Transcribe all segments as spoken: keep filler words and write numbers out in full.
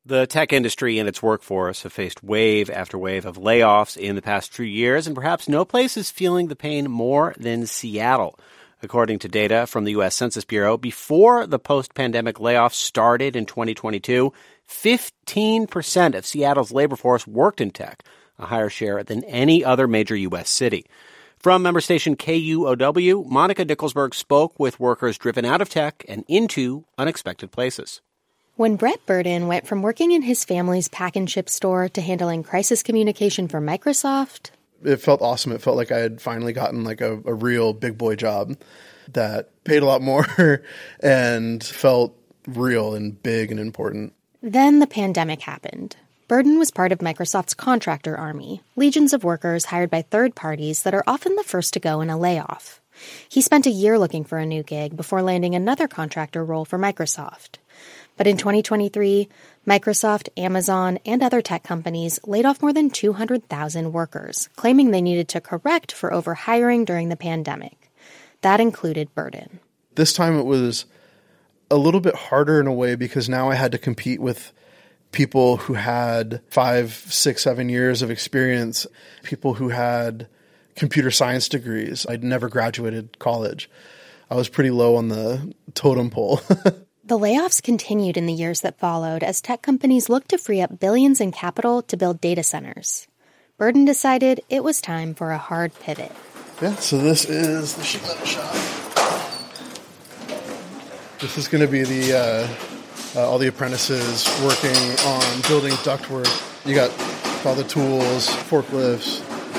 The tech industry and its workforce have faced wave after wave of layoffs in the past few years, and perhaps no place is feeling the pain more than Seattle. According to data from the U S Census Bureau, before the post-pandemic layoffs started in twenty twenty-two, fifteen percent of Seattle's labor force worked in tech, a higher share than any other major U S city. From member station K U O W, Monica Nicholsberg spoke with workers driven out of tech and into unexpected places. When Brett Burden went from working in his family's pack and ship store to handling crisis communication for Microsoft, it felt awesome. It felt like I had finally gotten like a, a real big boy job that paid a lot more and felt real and big and important. Then the pandemic happened. Burden was part of Microsoft's contractor army, legions of workers hired by third parties that are often the first to go in a layoff. He spent a year looking for a new gig before landing another contractor role for Microsoft. But in twenty twenty-three, Microsoft, Amazon, and other tech companies laid off more than two hundred thousand workers, claiming they needed to correct for overhiring during the pandemic. That included Burden. This time it was a little bit harder in a way because now I had to compete with people who had five, six, seven years of experience, people who had computer science degrees. I'd never graduated college. I was pretty low on the totem pole. The layoffs continued in the years that followed as tech companies looked to free up billions in capital to build data centers. Burden decided it was time for a hard pivot. Yeah, so this is the sheet metal shop. This is going to be the uh, uh, all the apprentices working on building ductwork. You got all the tools, forklifts.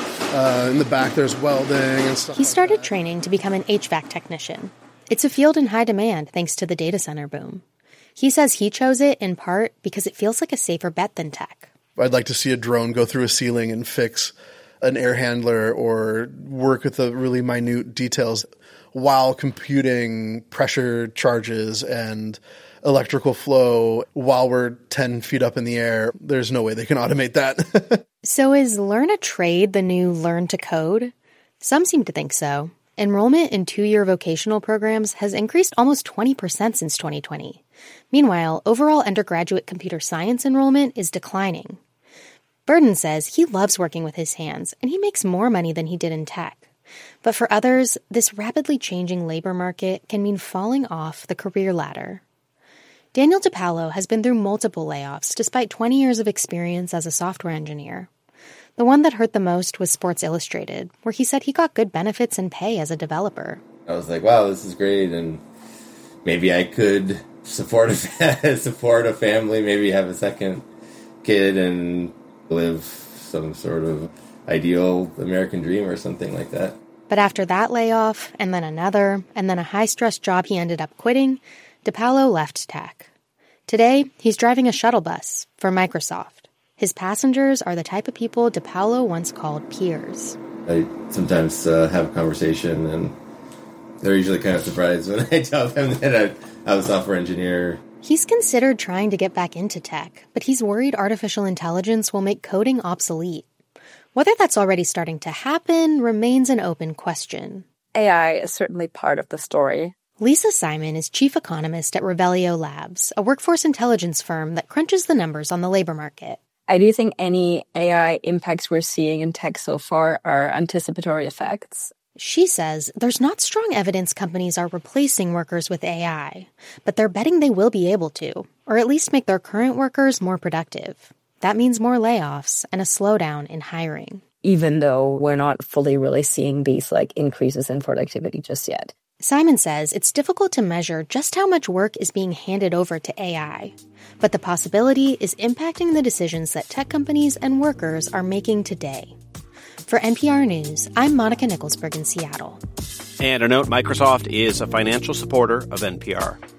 Uh, in the back, there's welding and stuff. He started like that. training to become an H V A C technician. It's a field in high demand thanks to the data center boom. He says he chose it in part because it feels like a safer bet than tech. I'd like to see a drone go through a ceiling and fix an air handler or work with the really minute details while computing pressure charges and electrical flow while we're ten feet up in the air. There's no way they can automate that. So is learn a trade the new learn to code? Some seem to think so. Enrollment in two-year vocational programs has increased almost twenty percent since twenty twenty. Meanwhile, overall undergraduate computer science enrollment is declining. Burden says he loves working with his hands, and he makes more money than he did in tech. But for others, this rapidly changing labor market can mean falling off the career ladder. Daniel DiPaolo has been through multiple layoffs despite twenty years of experience as a software engineer. The one that hurt the most was Sports Illustrated, where he said he got good benefits and pay as a developer. I was like, wow, this is great, and maybe I could support a, support a family, maybe have a second kid and live some sort of ideal American dream or something like that. But after that layoff, and then another, and then a high-stress job he ended up quitting, DiPaolo left tech. Today, he's driving a shuttle bus for Microsoft. His passengers are the type of people DiPaolo once called peers. I sometimes uh, have a conversation, and they're usually kind of surprised when I tell them that I, I'm a software engineer. He's considered trying to get back into tech, but he's worried artificial intelligence will make coding obsolete. Whether that's already starting to happen remains an open question. A I is certainly part of the story. Lisa Simon is chief economist at Revelio Labs, a workforce intelligence firm that crunches the numbers on the labor market. I do think any A I impacts we're seeing in tech so far are anticipatory effects. She says there's not strong evidence companies are replacing workers with A I, but they're betting they will be able to, or at least make their current workers more productive. That means more layoffs and a slowdown in hiring. Even though we're not fully really seeing these like increases in productivity just yet. Simon says it's difficult to measure just how much work is being handed over to A I, but the possibility is impacting the decisions that tech companies and workers are making today. For N P R News, I'm Monica Nicholsberg in Seattle. And a note, Microsoft is a financial supporter of N P R.